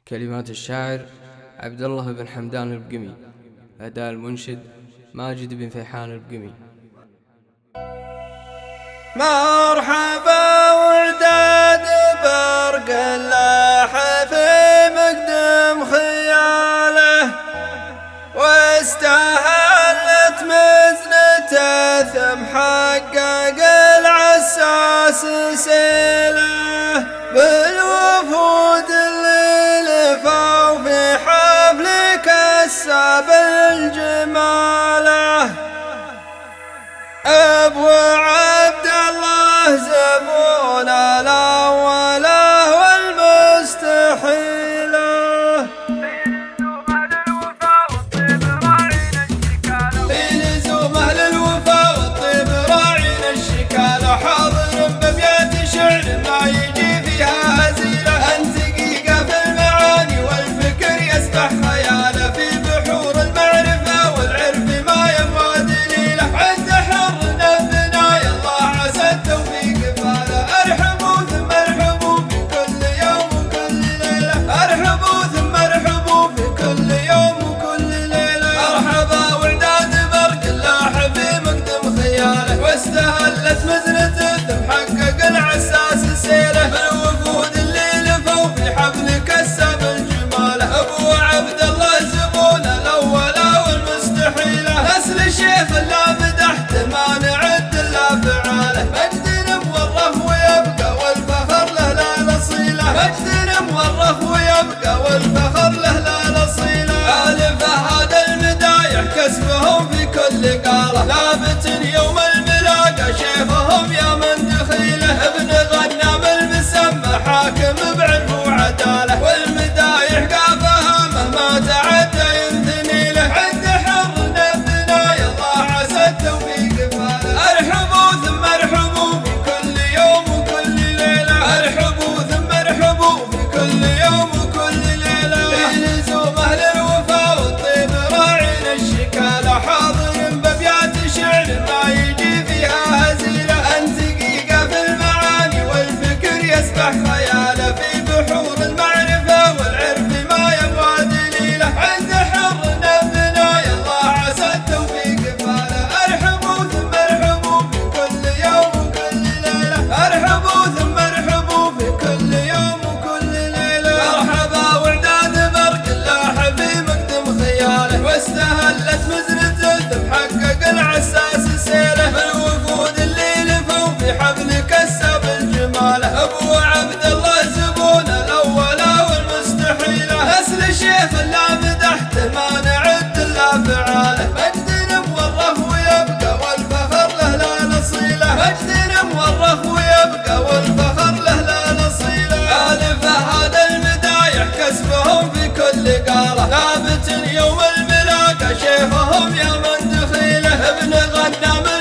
كلمات الشاعر عبد الله بن حمدان البقمي. أداء المنشد ماجد بن فيحان البقمي. مرحبا وعداد برق اللاح في مقدم خياله، واستهلت مزنته ثم حقق العساس سيله، بالوفود اللي لفوا في حفل كساب الجماله. أبو عبد الله زبون الأوله والمستحيله، في لزوم أهل الوفا والطيب راعين الشكاله، حاضر بأبيات شعر ما يجي فيها هزيله، أنت دقيقة في المعاني والفكر يسبح خياله، في بحور المعرفة والعرف ما يبغى دليله، عند حرنا بنايا الله عسى التوفيق فاله. ارحبوا ثم ارحبوا في كل يوم وكل ليلة، ارحبوا ثم ارحبوا في كل يوم وكل ليلة. مرحبا وعداد برق اللاح في مقدم خياله، واستهلت مزنته ثم حقق العساس سيله، بالوفود اللي لفوا في حفل كساب الجماله. ابو عبد الله زبون الاولى والمستحيله، نسل الشيخ لا مدحت ما نعد الا فعاله، مجد مورث ويبقى والفخر له لا نصيله، مجد مورث ويبقى والفخر له لا نصيله. الفه هذا المدايح كسبهم في كل قاله، ثابت يوم الملاقى شيخهم يا من دخيله، ابن غنام المسمى حاكم بعرف وعداله، والمدايح قافها مهما تعدى ينثني له، عند حرنا بنايا الله عسى التوفيق فاله. ارحبوا ثم ارحبوا في كل يوم وكل ليلة، ارحبوا ثم ارحبوا في كل يوم وكل ليلة، في لزوم أهل الوفا والطيب راعين الشكالة، حاضر بأبيات شعر ما يجي فيها هزيلة، أنت دقيقة في المعاني والفكر يسبح خياله، في بحور المعرفة والعرف ما يبغى دليله، عند حرنا بنايا الله عسى التوفيق فاله. ارحبوا ثم ارحبوا في كل يوم وكل ليلة، ارحبوا ثم ارحبوا في كل يوم وكل ليلة. مرحبا وعداد برق اللاح في مقدم خياله، واستهلت مزنته ثم حقق العساس سيله، بالوفود اللي لفوا في حفل كساب الجماله. ابو عبد الله زبون الاولى والمستحيله، نسل الشيخ لا مدحت ما نعد الا فعاله، مجد مورث ويبقى والفخر له لا نصيله، مجد مورث ويبقى والفخر له لا نصيله. الفه هذا المدايح كسبهم في كل قاله، ثابت يوم الملاقى شيخهم يا من دخيله، ابن غنام